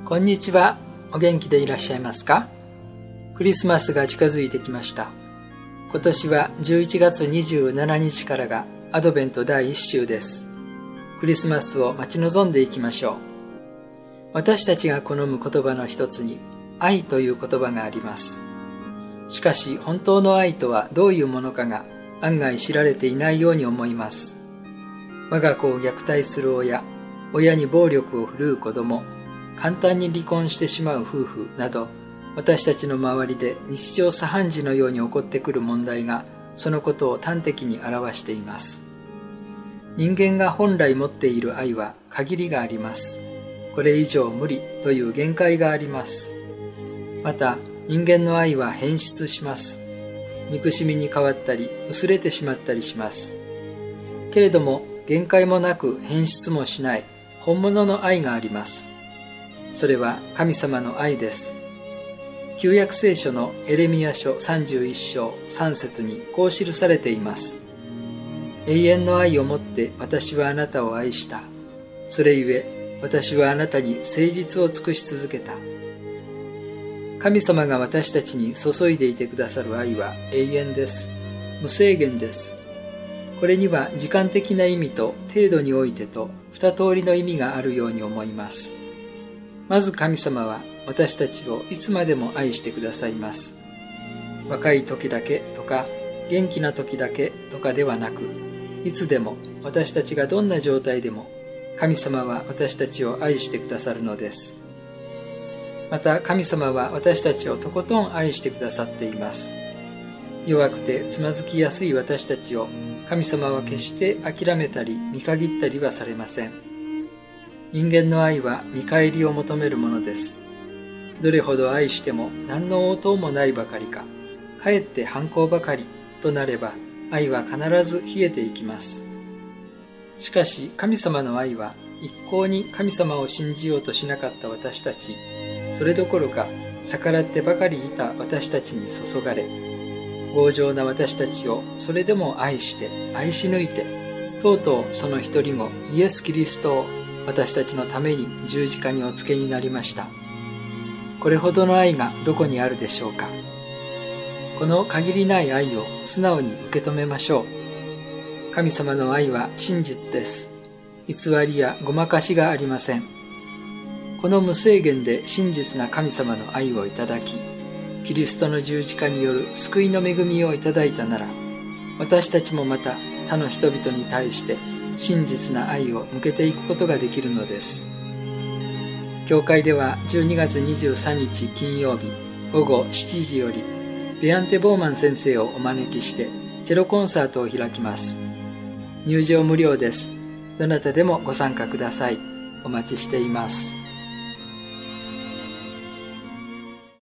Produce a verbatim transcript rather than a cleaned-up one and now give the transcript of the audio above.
こんにちは。お元気でいらっしゃいますか？クリスマスが近づいてきました。今年はじゅういちがつにじゅうしちにちからがアドベントだいいっ週です。クリスマスを待ち望んでいきましょう。私たちが好む言葉の一つに愛という言葉があります。しかし本当の愛とはどういうものかが案外知られていないように思います。我が子を虐待する親、親に暴力を振るう子供、簡単に離婚してしまう夫婦など、私たちの周りで日常茶飯事のように起こってくる問題がそのことを端的に表しています。人間が本来持っている愛は限りがあります。これ以上無理という限界があります。また人間の愛は変質します。憎しみに変わったり薄れてしまったりします。けれども限界もなく変質もしない本物の愛があります。それは神様の愛です。旧約聖書のエレミヤ書さんじゅういっ章さん節にこう記されています。永遠の愛をもって私はあなたを愛した。それゆえ私はあなたに誠実を尽くし続けた。神様が私たちに注いでいてくださる愛は永遠です。無制限です。これには時間的な意味と程度においてと二通りの意味があるように思います。まず神様は私たちをいつまでも愛してくださいます。若い時だけとか元気な時だけとかではなく、いつでも私たちがどんな状態でも神様は私たちを愛してくださるのです。また神様は私たちをとことん愛してくださっています。弱くてつまずきやすい私たちを神様は決して諦めたり見限ったりはされません。人間の愛は見返りを求めるものです。どれほど愛しても何の応答もないばかりか、かえって反抗ばかりとなれば愛は必ず冷えていきます。しかし神様の愛は一向に神様を信じようとしなかった私たち、それどころか逆らってばかりいた私たちに注がれ、強情な私たちをそれでも愛して愛し抜いて、とうとうその一人子イエス・キリストを私たちのために十字架にお付けになりました。これほどの愛がどこにあるでしょうか。この限りない愛を素直に受け止めましょう。神様の愛は真実です。偽りやごまかしがありません。この無制限で真実な神様の愛をいただき、キリストの十字架による救いの恵みをいただいたなら、私たちもまた他の人々に対して真実な愛を向けていくことができるのです。教会ではじゅうにがつにじゅうさんにち金曜日午後しちじよりベアンテ・ボーマン先生をお招きしてチェロコンサートを開きます。入場無料です。どなたでもご参加ください。お待ちしています。